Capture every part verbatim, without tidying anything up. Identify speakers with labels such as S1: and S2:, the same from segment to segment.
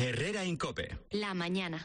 S1: Herrera en COPE.
S2: La mañana.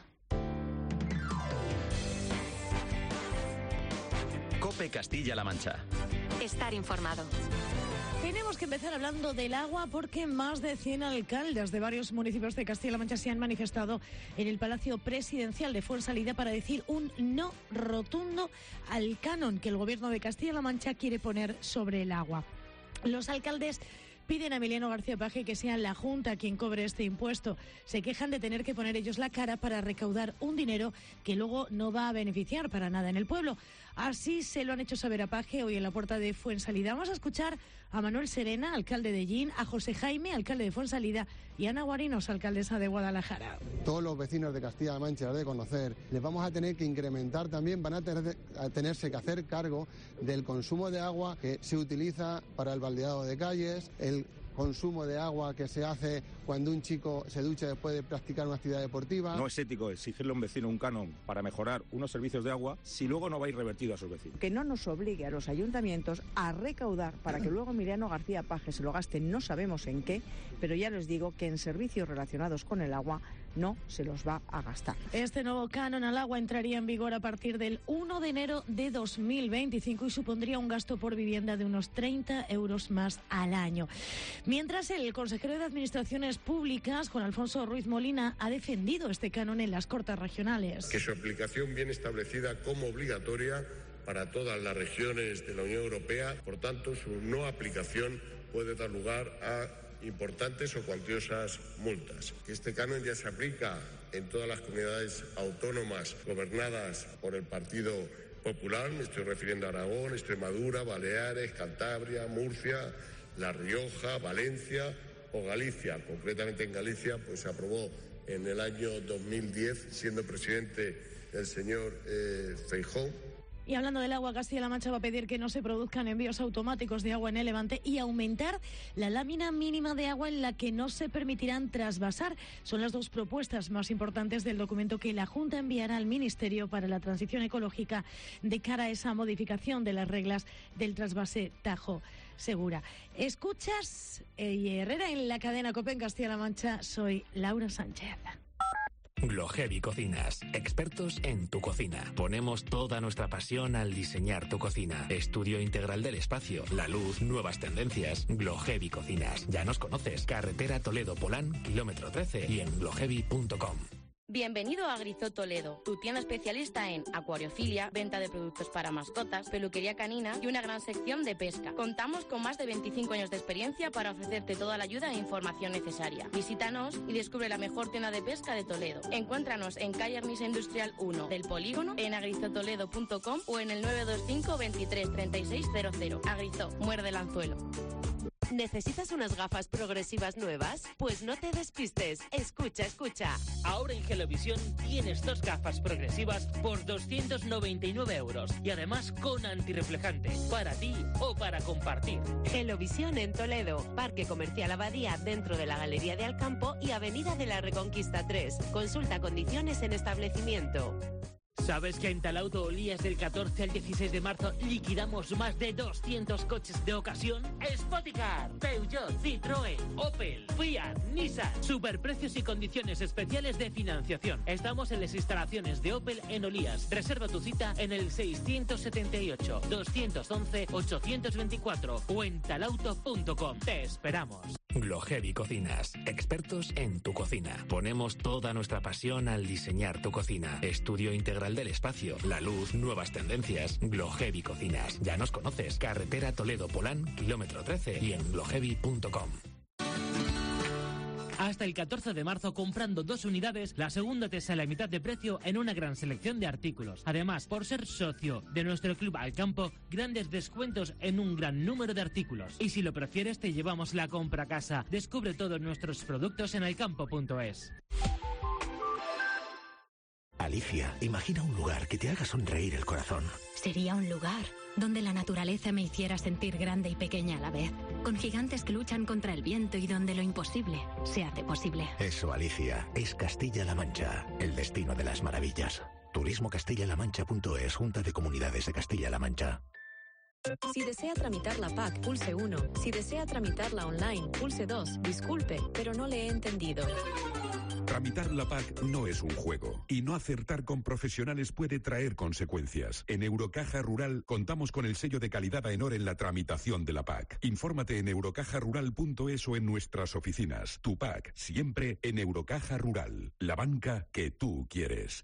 S1: COPE Castilla-La Mancha.
S2: Estar informado.
S3: Tenemos que empezar hablando del agua porque más de cien alcaldes de varios municipios de Castilla-La Mancha se han manifestado en el Palacio Presidencial de Fuensalida para decir un no rotundo al canon que el Gobierno de Castilla-La Mancha quiere poner sobre el agua. Los alcaldes piden a Emiliano García Paje que sea la Junta quien cobre este impuesto. Se quejan de tener que poner ellos la cara para recaudar un dinero que luego no va a beneficiar para nada en el pueblo. Así se lo han hecho saber a Paje hoy en la puerta de Fuensalida. Vamos a escuchar a Manuel Serena, alcalde de Llín, a José Jaime, alcalde de Fuensalida, y a Ana Guarinos, alcaldesa de Guadalajara.
S4: Todos los vecinos de Castilla-La Mancha de conocer, les vamos a tener que incrementar también, van a, tener, a tenerse que hacer cargo del consumo de agua que se utiliza para el baldeado de calles, el consumo de agua que se hace cuando un chico se ducha después de practicar una actividad deportiva.
S5: No es ético exigirle a un vecino un canon para mejorar unos servicios de agua si luego no va a ir revertido a sus vecinos.
S6: Que no nos obligue a los ayuntamientos a recaudar para que luego Emiliano García Paje se lo gaste no sabemos en qué, pero ya les digo que en servicios relacionados con el agua no se los va a gastar.
S3: Este nuevo canon al agua entraría en vigor a partir del uno de enero de dos mil veinticinco y supondría un gasto por vivienda de unos treinta euros más al año. Mientras, el consejero de Administraciones Públicas, Juan Alfonso Ruiz Molina, ha defendido este canon en las Cortes Regionales.
S7: Que su aplicación viene establecida como obligatoria para todas las regiones de la Unión Europea, por tanto, su no aplicación puede dar lugar a importantes o cuantiosas multas. Este canon ya se aplica en todas las comunidades autónomas gobernadas por el Partido Popular, me estoy refiriendo a Aragón, Extremadura, Baleares, Cantabria, Murcia, La Rioja, Valencia o Galicia. Concretamente en Galicia pues se aprobó en el año dos mil diez, siendo presidente el señor eh, Feijóo.
S3: Y hablando del agua, Castilla-La Mancha va a pedir que no se produzcan envíos automáticos de agua en el Levante y aumentar la lámina mínima de agua en la que no se permitirán trasvasar. Son las dos propuestas más importantes del documento que la Junta enviará al Ministerio para la Transición Ecológica de cara a esa modificación de las reglas del trasvase Tajo Segura. Escuchas eh, Herrera en la cadena COPE en Castilla-La Mancha. Soy Laura Sánchez.
S8: Glohevi Cocinas, expertos en tu cocina. Ponemos toda nuestra pasión al diseñar tu cocina. Estudio integral del espacio, la luz, nuevas tendencias. Glohevi Cocinas. Ya nos conoces. Carretera Toledo-Polán, kilómetro trece y en glohevi punto com.
S9: Bienvenido a Grisó Toledo, tu tienda especialista en acuariofilia, venta de productos para mascotas, peluquería canina y una gran sección de pesca. Contamos con más de veinticinco años de experiencia para ofrecerte toda la ayuda e información necesaria. Visítanos y descubre la mejor tienda de pesca de Toledo. Encuéntranos en calle Arnisa Industrial uno del Polígono, en agrizotoledo punto com o en el nueve dos cinco, veintitrés, treinta y seis cero cero. Agrizó, muerde el anzuelo.
S10: ¿Necesitas unas gafas progresivas nuevas? Pues no te despistes. Escucha, escucha.
S11: Ahora en Gelovisión tienes dos gafas progresivas por doscientos noventa y nueve euros y además con antirreflejante, para ti o para compartir.
S10: Gelovisión en Toledo, Parque Comercial Abadía dentro de la Galería de Alcampo y Avenida de la Reconquista tres. Consulta condiciones en establecimiento.
S11: ¿Sabes que en Talauto Olías del catorce al dieciséis de marzo liquidamos más de doscientos coches de ocasión? Spoticar, Peugeot, Citroën, Opel, Fiat, Nissan. Superprecios y condiciones especiales de financiación. Estamos en las instalaciones de Opel en Olías. Reserva tu cita en el seiscientos setenta y ocho, doscientos once, ochocientos veinticuatro o en talauto punto com. Te esperamos.
S8: Glohevi Cocinas, expertos en tu cocina. Ponemos toda nuestra pasión al diseñar tu cocina. Estudio integral del espacio, la luz, nuevas tendencias. Glohevi Cocinas. Ya nos conoces. Carretera Toledo-Polán, kilómetro trece y en glohevi punto com.
S11: Hasta el catorce de marzo, comprando dos unidades, la segunda te sale a mitad de precio en una gran selección de artículos. Además, por ser socio de nuestro club Alcampo, grandes descuentos en un gran número de artículos. Y si lo prefieres, te llevamos la compra a casa. Descubre todos nuestros productos en alcampo punto es.
S12: Alicia, imagina un lugar que te haga sonreír el corazón.
S13: Sería un lugar donde la naturaleza me hiciera sentir grande y pequeña a la vez, con gigantes que luchan contra el viento y donde lo imposible se hace posible.
S12: Eso, Alicia, es Castilla-La Mancha, el destino de las maravillas. turismo castilla la mancha punto es, Junta de Comunidades de Castilla-La Mancha.
S14: Si desea tramitar la P A C, pulse uno. Si desea tramitarla online, pulse dos. Disculpe, pero no le he entendido.
S15: Tramitar la P A C no es un juego y no acertar con profesionales puede traer consecuencias. En Eurocaja Rural contamos con el sello de calidad AENOR en la tramitación de la P A C. Infórmate en eurocaja rural punto es o en nuestras oficinas. Tu P A C, siempre en Eurocaja Rural, la banca que tú quieres.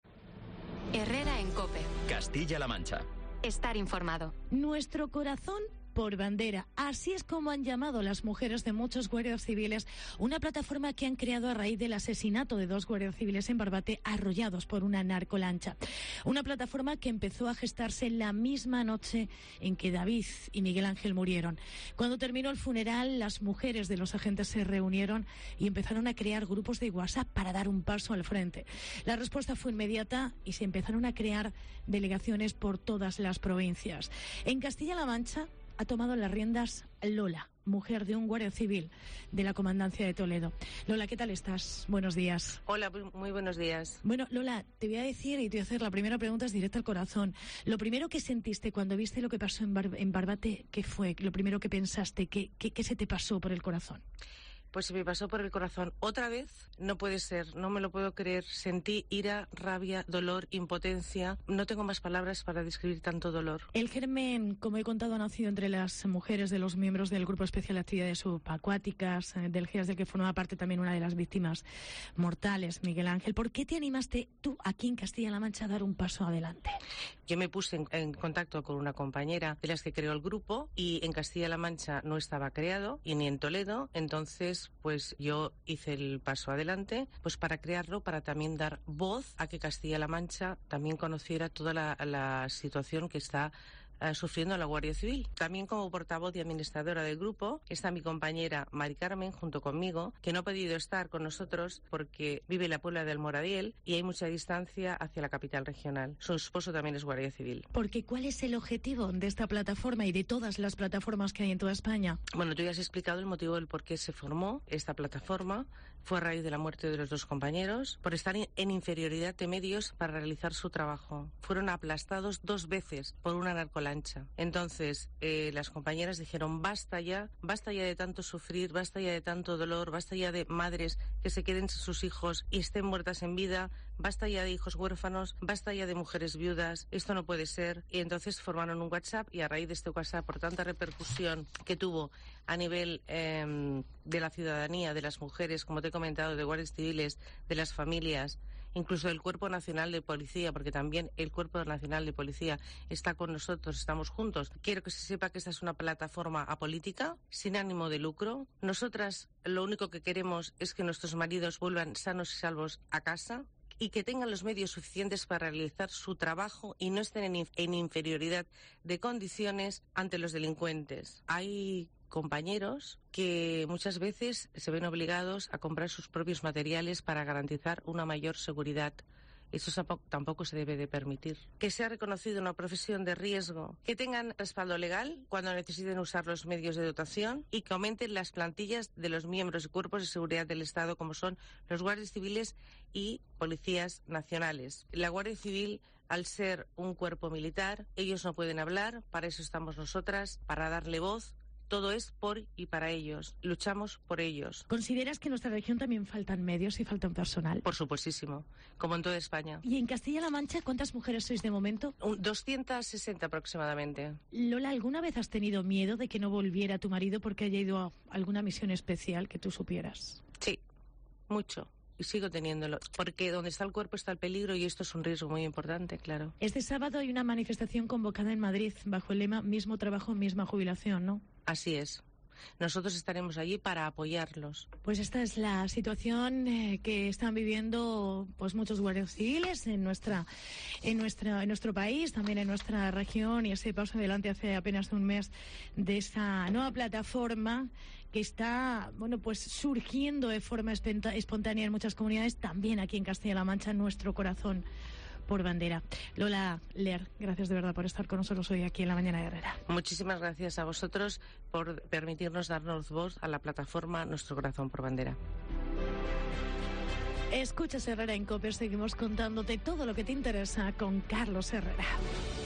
S2: Herrera en COPE.
S1: Castilla-La Mancha.
S2: Estar informado.
S3: Nuestro corazón por bandera. Así es como han llamado las mujeres de muchos guardias civiles una plataforma que han creado a raíz del asesinato de dos guardias civiles en Barbate arrollados por una narcolancha. Una plataforma que empezó a gestarse la misma noche en que David y Miguel Ángel murieron. Cuando terminó el funeral, las mujeres de los agentes se reunieron y empezaron a crear grupos de WhatsApp para dar un paso al frente. La respuesta fue inmediata y se empezaron a crear delegaciones por todas las provincias. En Castilla-La Mancha ha tomado las riendas Lola, mujer de un guardia civil de la Comandancia de Toledo. Lola, ¿qué tal estás? Buenos días.
S16: Hola, muy buenos días.
S3: Bueno, Lola, te voy a decir y te voy a hacer la primera pregunta, es directa al corazón. Lo primero que sentiste cuando viste lo que pasó en, Bar- en Barbate, ¿qué fue? Lo primero que pensaste, ¿qué, qué, qué se te pasó por el corazón?
S16: Pues se me pasó por el corazón otra vez. No puede ser, no me lo puedo creer. Sentí ira, rabia, dolor, impotencia. No tengo más palabras para describir tanto dolor.
S3: El germen, como he contado, ha nacido entre las mujeres de los miembros del Grupo Especial de Actividades Subacuáticas, del G I A S, del que formaba parte también una de las víctimas mortales, Miguel Ángel. ¿Por qué te animaste tú aquí en Castilla-La Mancha a dar un paso adelante?
S16: Yo me puse en, en contacto con una compañera de las que creó el grupo y en Castilla-La Mancha no estaba creado y ni en Toledo, entonces pues yo hice el paso adelante pues para crearlo, para también dar voz a que Castilla-La Mancha también conociera toda la, la situación que está Uh, sufriendo la Guardia Civil. También como portavoz y administradora del grupo está mi compañera Mari Carmen junto conmigo, que no ha podido estar con nosotros porque vive en la Puebla del Moradiel y hay mucha distancia hacia la capital regional. Su esposo también es Guardia Civil.
S3: Porque ¿cuál es el objetivo de esta plataforma y de todas las plataformas que hay en toda España?
S16: Bueno, tú ya has explicado el motivo del por qué se formó esta plataforma. Fue a raíz de la muerte de los dos compañeros por estar en inferioridad de medios para realizar su trabajo. Fueron aplastados dos veces por una narcolancha. Entonces, eh, las compañeras dijeron, basta ya, basta ya de tanto sufrir, basta ya de tanto dolor, basta ya de madres que se queden sin sus hijos y estén muertas en vida, basta ya de hijos huérfanos, basta ya de mujeres viudas, esto no puede ser. Y entonces formaron un WhatsApp y a raíz de este WhatsApp, por tanta repercusión que tuvo a nivel eh, de la ciudadanía, de las mujeres, como te he comentado, de guardias civiles, de las familias, incluso del Cuerpo Nacional de Policía, porque también el Cuerpo Nacional de Policía está con nosotros, estamos juntos. Quiero que se sepa que esta es una plataforma apolítica, sin ánimo de lucro. Nosotras lo único que queremos es que nuestros maridos vuelvan sanos y salvos a casa y que tengan los medios suficientes para realizar su trabajo y no estén en, en inferioridad de condiciones ante los delincuentes. Hay compañeros que muchas veces se ven obligados a comprar sus propios materiales para garantizar una mayor seguridad. Eso tampoco se debe de permitir. Que sea reconocido una profesión de riesgo, que tengan respaldo legal cuando necesiten usar los medios de dotación y que aumenten las plantillas de los miembros y cuerpos de seguridad del Estado, como son los guardias civiles y policías nacionales. La Guardia Civil, al ser un cuerpo militar, ellos no pueden hablar, para eso estamos nosotras, para darle voz. Todo es por y para ellos. Luchamos por ellos.
S3: ¿Consideras que en nuestra región también faltan medios y faltan personal?
S16: Por supuestísimo, como en toda España.
S3: ¿Y en Castilla-La Mancha cuántas mujeres sois de momento?
S16: Un doscientas sesenta aproximadamente.
S3: Lola, ¿alguna vez has tenido miedo de que no volviera tu marido porque haya ido a alguna misión especial que tú supieras?
S16: Sí, mucho. Y sigo teniéndolo, porque donde está el cuerpo está el peligro y esto es un riesgo muy importante, claro.
S3: Este sábado hay una manifestación convocada en Madrid bajo el lema mismo trabajo, misma jubilación, ¿no?
S16: Así es. Nosotros estaremos allí para apoyarlos.
S3: Pues esta es la situación eh, que están viviendo pues muchos guardias civiles en nuestra, en nuestra, en nuestro país, también en nuestra región, y ese paso adelante hace apenas un mes de esa nueva plataforma que está, bueno, pues surgiendo de forma espontánea en muchas comunidades, también aquí en Castilla-La Mancha, en nuestro corazón por bandera. Lola Lear, gracias de verdad por estar con nosotros hoy aquí en La Mañana de Herrera.
S16: Muchísimas gracias a vosotros por permitirnos darnos voz a la plataforma Nuestro Corazón por Bandera.
S3: Escuchas Herrera en COPE, seguimos contándote todo lo que te interesa con Carlos Herrera.